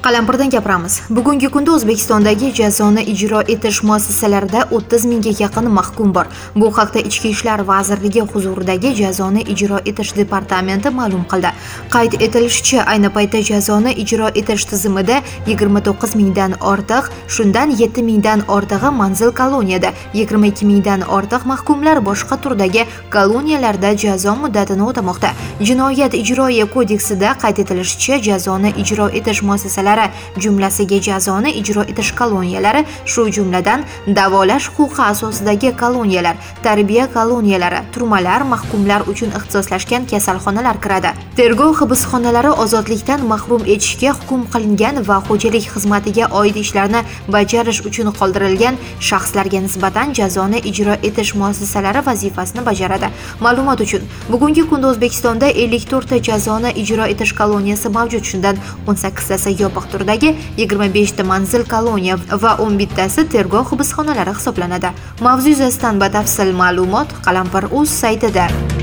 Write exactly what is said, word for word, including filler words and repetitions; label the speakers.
Speaker 1: Qalampirdan gapiramiz. Bugungi kunda O'zbekistondagi jazoni ijro etish muassasalarida o'ttiz mingga yaqin mahkum bor. Bu haqda Ichki ishlar vazirligi huzuridagi jazoni ijro etish departamenti ma'lum qildi. Qayd etilishicha, ayni paytda jazoni ijro etish tizimida yigirma to'qqiz mingdan ortiq, shundan yetti mingdan ortig'i manzil koloniyada, yigirma ikki mingdan ortiq mahkumlar boshqa turdagi koloniyalarda jazo muddatini o'tamoqda. Jinoyat ijroiya kodeksida qayd etilishicha, jazoni ijro etish muassasalari jumlasiga jazoni ijro etish koloniyalari, shu jumladan davolash huquqi asosidagi koloniyalar, tarbiya koloniyalari, turmalar, mahkumlar uchun ixtisoslashgan kasalxonalar kiradi. Tergov hibsxonalari ozodlikdan mahrum etishga hukm qilingan va xo'jalik xizmatiga oid ishlarni bajarish uchun qoldirilgan shaxslarga nisbatan jazoni ijro etish muassasalari vazifasini bajaradi. Ma'lumot uchun, bugungi kunda O'zbekistonda ellik to'rtta jazoni ijro etish koloniyasi mavjud, shundan o'n sakkiztasi yopiq turdagi, yigirma beshta manzil koloniya va o'n bittasi tergov hibsxonalari hisoblanadi. Mavzu yuzasidan batafsil ma'lumot Qalampir.uz saytida.